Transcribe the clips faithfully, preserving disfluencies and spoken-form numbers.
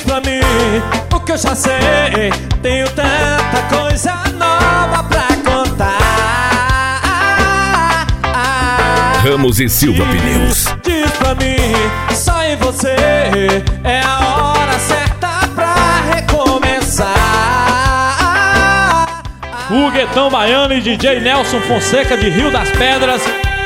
pra mim o que eu já sei. Tenho tanta coisa nova pra contar. Ramos e Silva Pneus. Diz pra mim, só em você é a hora certa pra recomeçar. Foguetão Baiano e D J Nelson Fonseca de Rio das Pedras.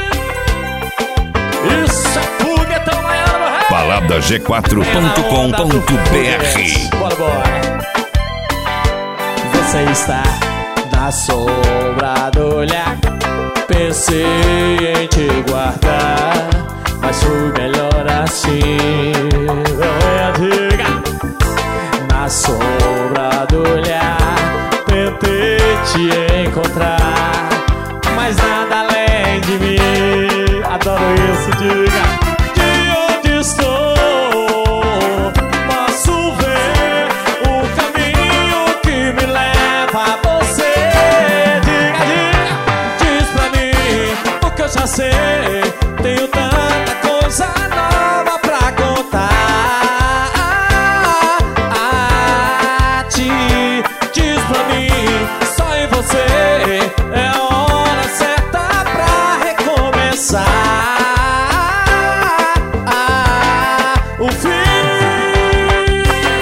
Isso é Foguetão Baiano, meu rei. Balada G quatro ponto com ponto B R. Bora, bora. Você está na sombra do olhar. Pensei em te guardar, mas foi melhor assim. Diga. Na sombra do olhar, tentei te encontrar, mas nada além de mim. Adoro isso, diga. De onde estou, posso ver o caminho que me leva a você. Diga, diga, diz pra mim o que eu já sei. Tenho tanta coisa nova pra contar. Ah, te diz pra mim, só em você é a hora certa pra recomeçar. O fim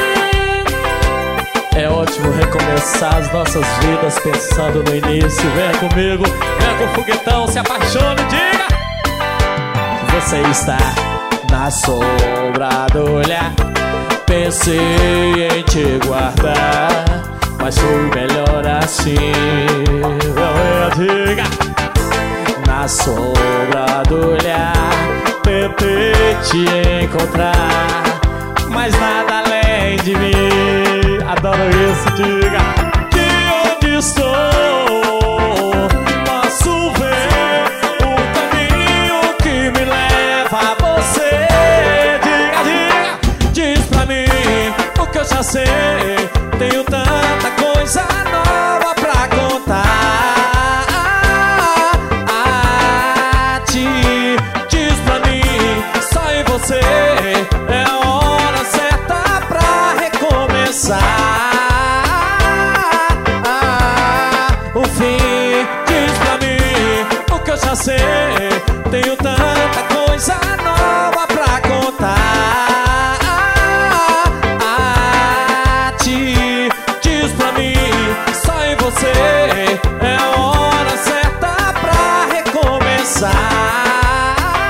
é ótimo recomeçar as nossas vidas pensando no início. Venha comigo, venha com o foguetão, se apaixone, diga. Você está na sombra do olhar. Pensei em te guardar, mas foi melhor assim. Venha, diga. Na sombra do olhar, tentei te encontrar, mas nada além de mim. Adoro isso, diga. De onde estou, posso ver o caminho que me leva a você. Diga, diga, diz pra mim o que eu já sei. Tenho tanta coisa nova pra contar. Ah, te diz pra mim, só em você é a hora certa pra recomeçar. O fim, diz pra mim o que eu já sei. Tenho tanta coisa nova pra contar. Ah, te diz pra mim, só em você é a hora certa pra recomeçar.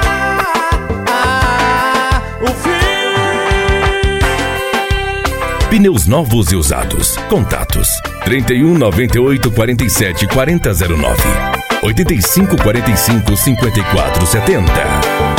O fim. Pneus novos e usados. Contatos trinta e um, noventa e oito, quarenta e sete, quarenta, zero nove, oitenta e cinco, quarenta e cinco, cinquenta e quatro, setenta.